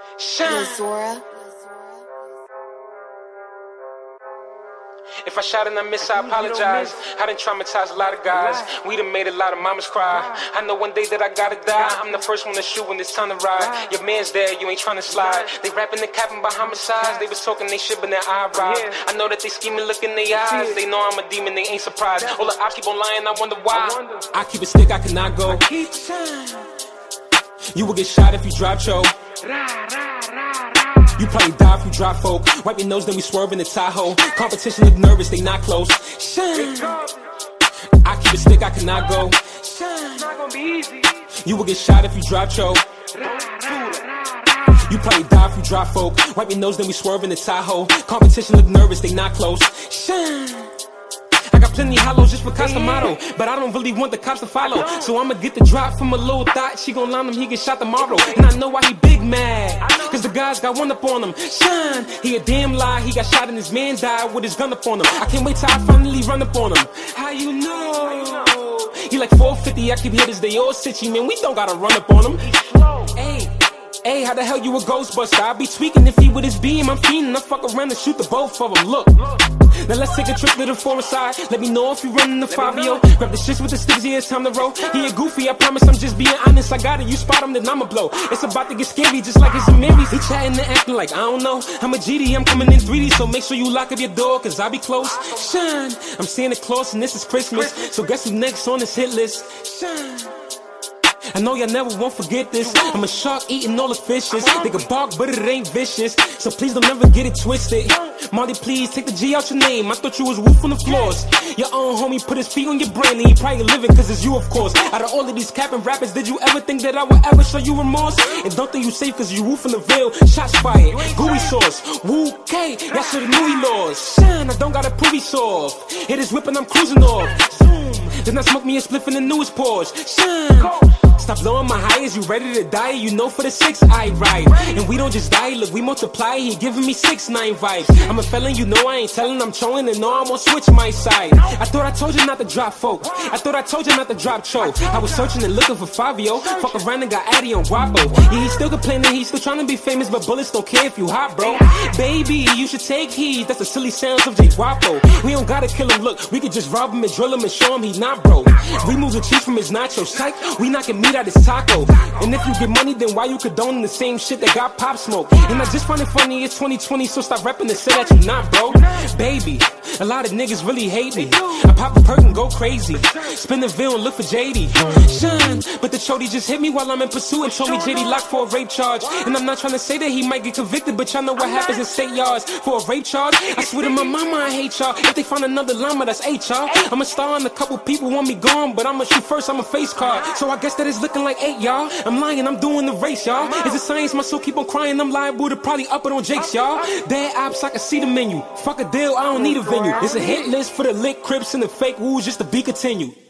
Zora. If I shot and I miss, I apologize. I done traumatized a lot of guys. We done made a lot of mamas cry. I know one day that I gotta die. I'm the first one to shoot when it's time to ride. Your man's there, you ain't tryna slide. They rapping and capping by homicides. They was talking they shit, but their eye robbed. I know that they scheming, look in their eyes. They know I'm a demon, they ain't surprised. All the I keep on lying, I wonder why. I keep a stick, I cannot go. You will get shot if you drop choke. You probably die if you drop folk. Wipe your nose, then we swerve in the Tahoe. Competition look nervous, they not close. I keep a stick, I cannot go. You will get shot if you drop choke. You probably die if you drop folk. Wipe your nose, then we swerve in the Tahoe. Competition look nervous, they not close. I got plenty hollows just for Casamaro, but I don't really want the cops to follow. So I'ma get the drop from a little thought. She gon' line him, he get shot tomorrow. And I know why he big mad, cause the guys got one up on him. Shine, he a damn lie. He got shot and his man died with his gun up on him. I can't wait till I finally run up on him. How you know? He like 450, I keep hitters, they all sitchy, man. We don't gotta run up on him. Hey, how the hell you a Ghostbuster? I be tweaking if he with his beam, I'm fiending. I fuck around and shoot the both of them. Look, now let's take a trip to the forest side. Let me know if you running the 5-0. Grab the shits with the sticks, yeah, it's time to roll. He a goofy, I promise I'm just being honest. I got it, you spot him, then I'ma blow. It's about to get scary, just like it's a Mary's. He chatting and acting like I don't know. I'm a GD, I'm coming in 3D, so make sure you lock up your door, cause I be close. Shine, I'm Santa Claus and this is Christmas. So guess who's next on this hit list? Shine. I know y'all never won't forget this. I'm a shark eating all the fishes. They can bark, but it ain't vicious. So please don't ever get it twisted. Marty, please take the G out your name. I thought you was Wolf on the floors. Your own homie put his feet on your brain, and he probably living cause it's you, of course. Out of all of these capping rappers, did you ever think that I would ever show you remorse? And don't think you safe cause you Wolf in the Ville. Shots fired, gooey sauce. Woo K, y'all should've knew he lost. Shine, I don't got a prove he soft. Hit his whip and I'm cruising off. Zoom, then I smoke me a spliff in the newest Porsche. Shine. Stop blowing my high, is you ready to die? You know for the 6 I ride. And we don't just die, look, we multiply. He giving me 6-9 vibes. I'm a felon, you know I ain't telling, I'm trolling. And know I'm gonna switch my side. I thought I told you not to drop folk. I thought I told you not to drop choke. I was searching and looking for Fabio. Fuck around and got Addy on Guapo. Yeah, he's still complaining, he's still trying to be famous, but bullets don't care if you hot, bro. Baby, you should take heed, that's the silly sounds of J Guapo. We don't gotta kill him, look, we could just rob him and drill him and show him he not, bro. Remove the cheese from his nacho, psych, we knocking meat out his taco. And if you get money, then why you condoning the same shit that got Pop Smoke? And I just find it funny, it's 2020, so stop rapping and say that you not, bro. Baby, a lot of niggas really hate me. I pop a perk and go crazy. Spin the Ville and look for JD. Shine, but the chody just hit me while I'm in pursuit and told me JD locked for a rape charge. And I'm not trying to say that he might get convicted, but y'all know what happens in state yards for a rape charge. I swear to my mama I hate y'all. If they find another llama, that's 8 y'all. I'm a star and a couple people want me gone, but I'ma shoot first, I'm a face card. So I guess that it's looking like 8 y'all. I'm lying, I'm doing the race, y'all. It's a science, my soul keep on crying. I'm liable to probably up it on Jake's, y'all. Dead ops, I can see the menu. Fuck a deal, I don't need a venue. It's a hit list for the lit Crips and the fake woos just to be continued.